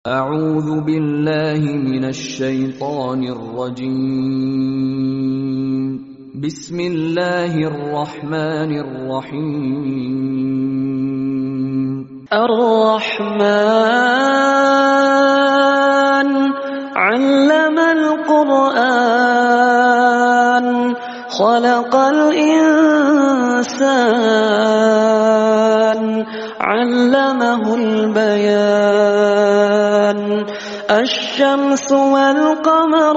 أعوذ بالله من الشيطان الرجيم. بسم الله الرحمن الرحيم. الرحمن علم القرآن خلق الإنسان علمه البيان الشمس والقمر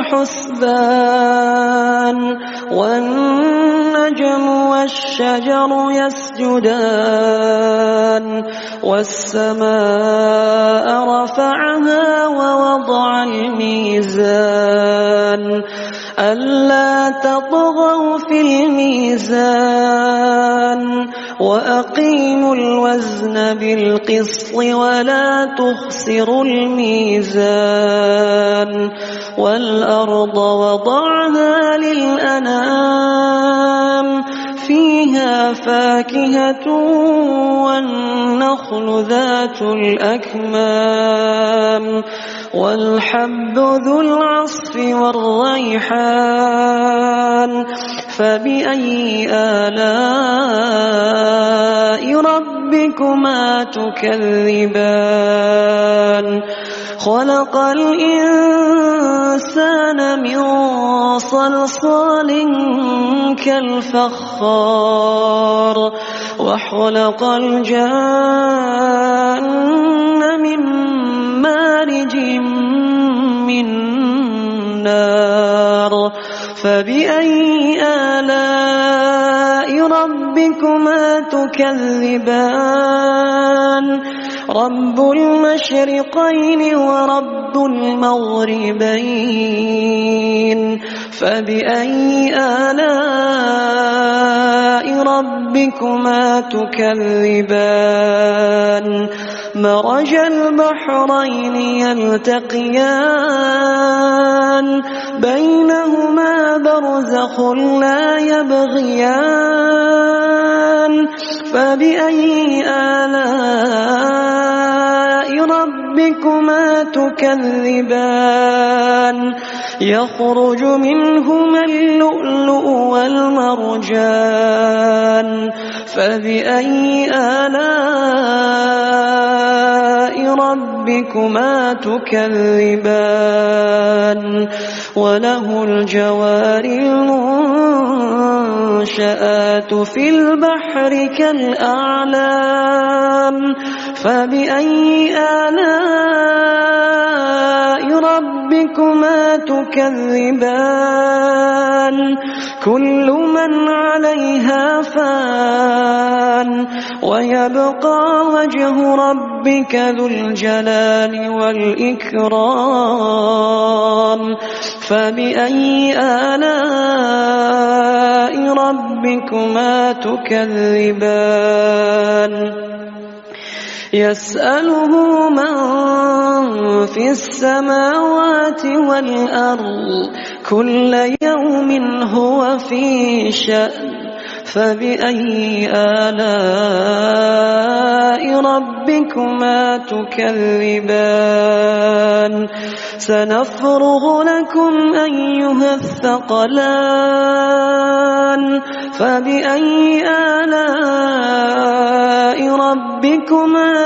بحسبان والنجم والشجر يسجدان والسماء رفعها ووضع الميزان ألا تطغوا في الميزان وأقيموا الوزن بالقسط ولا تخسروا الميزان والأرض وضعها للأنام فيها فاكهة والنخل ذات الأكمام والحب ذو العصف والريحان فبأي آلاء ربكما تكذبان خلق الإنسان من صلصال كالفخار وخلق الجان من مارج من نار فبأي آلاء ربكما تكذبان رب المشرقين ورب المغربين فبأي آلاء ربكما تكذبان مرج البحرين يلتقيان بينهما برزخ لا يبغيان فبأي آلاء ربكما تكذبان يخرج منهما اللؤلؤ والمرجان فبأي آلاء ربكما تكذبان وله الجوار المنشآت في البحر كالأعلام فبأي آلاء ربكما تكذبان كل من عليها فان ويبقى وجه ربك ذو الجلال والإكرام فبأي آلاء ربكما تكذبان يسأله من في السماوات والأرض كل يوم هو في شأن فبأي آلاء ربكما تكذبان سنفرغ لكم أيها الثقلان فبأي آلاء ربكما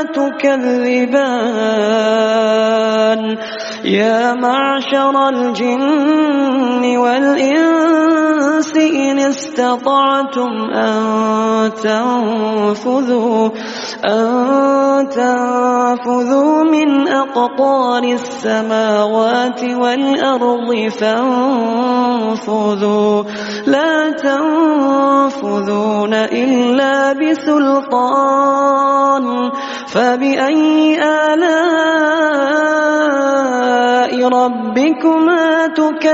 تكذبان يا معشر الجن والإنس إن استطعتم أن تنفذوا من أقطار السماوات والأرض فانفذوا لا تنفذون إلا بسلطان فبأي آلاء ربكما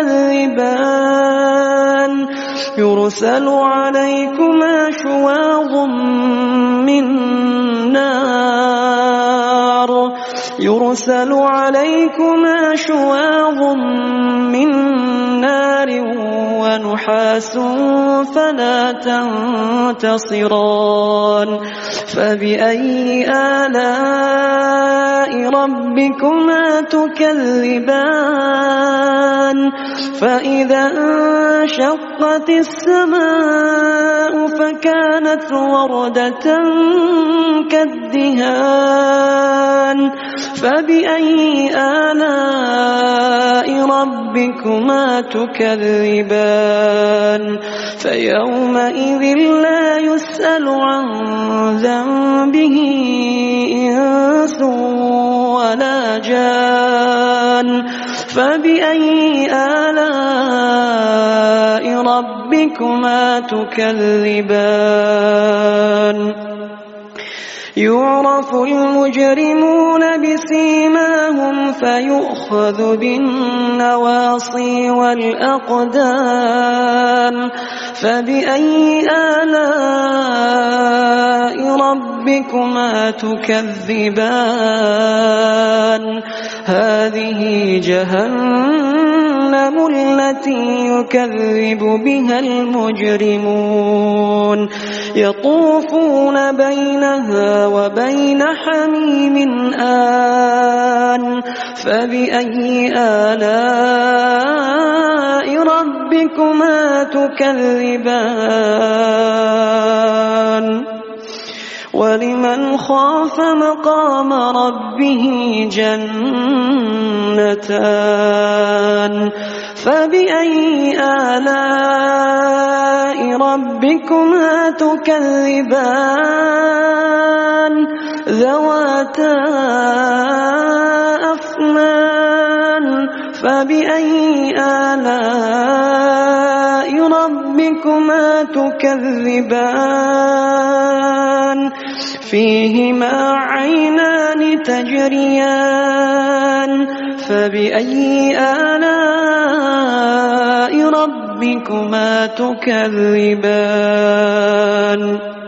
تكذبان يرسل عليكما شواظ من نار يرسل عليكما شواظ من نار ونحاس فلا تنتصران فبأي آلاء ربكما تكذبان فإذا انشقت السماء فكانت وردة كالدهان فبأي آلاء ربكما تكذبان فيومئذ لا يسأل عن ذنبه إنس ولا جان فبأي آلاء ربكما تكذبان يعرف المجرمون بسيماهم فيؤخذ بالنواصي والأقدام فبأي آلاء ربكما تكذبان هذه جهنم التي يكذب بها المجرمون يطوفون بينها وبين حميم آن فبأي آلاء ربكما تكذبان ولمن خاف مقام ربه جنتان فبأي آلاء ربكما تكذبان ذواتا أفنان فبأي آلاء ربكما تكذبان فيهما عينان تجريان فبأي آلاء ربكما تكذبان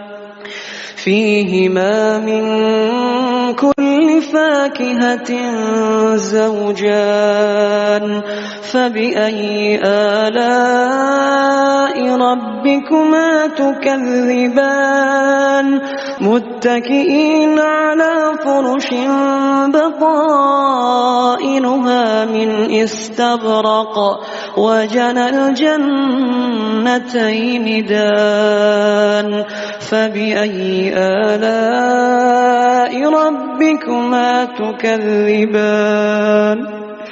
فيهما من كل فاكهة زوجان فبأي آلاء ربكما تكذبان متكئين على فرش بطائنها من استبرق وجنى الجنتين دان فبأي آلاء ربكما تكذبان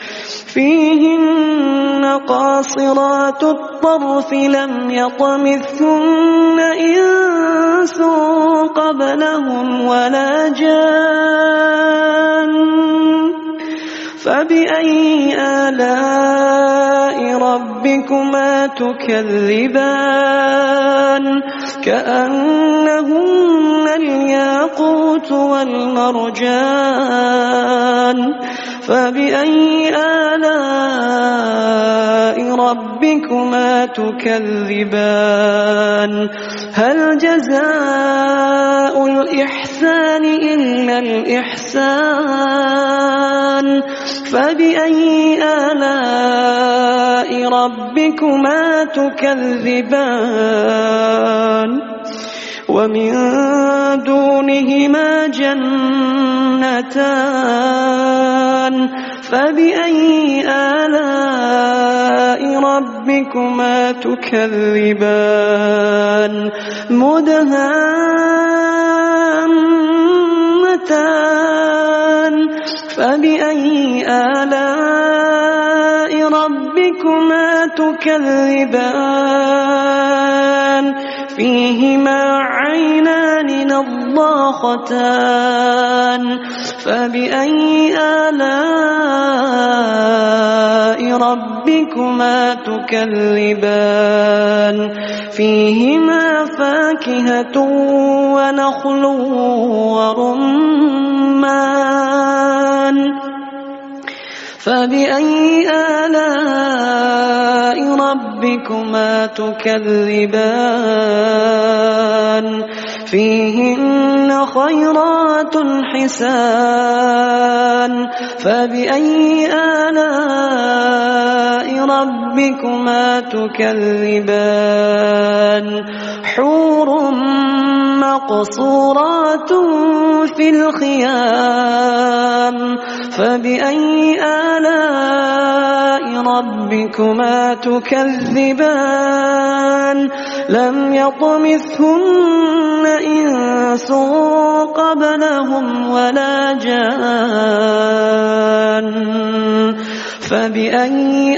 فيهن قاصرات الطرف لم يطمثهن إنس قبلهم ولا جان فبأي آلاء ربكما تكذبان كأنهن الياقوت والمرجان فبأي آلاء ربكما تكذبان هل جزاء الإحسان إلا الإحسان فبأي آلاء ربكما تكذبان ومن دونهما جنتان فبأي آلاء ربكما تكذبان مدهامتان فبأي آلاء ربكما تكذبان فيهما عينان نضاختان فبأي آلاء ربكما تكذبان فيهما فاكهة ونخل ورمان فبأي آلاء ربكما تكذبان فيهن خيرات حسان فبأي آلاء ربكما تكذبان حور مقصورات في الخيام فبأي آلاء ربكما تكذبان لم يطمثهن إنس قبلهم ولا جان فبأي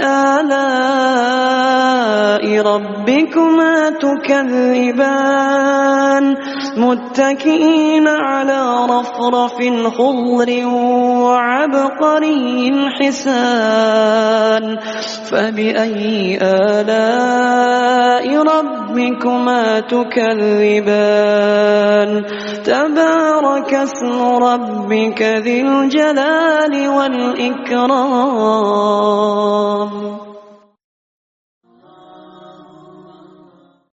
آلاء ربكما تكذبان متكئين على رفرف خضر وعبقري حسان فبأي آلاء ربكما تكذبان تبارك اسم ربك ذي الجلال والإكرام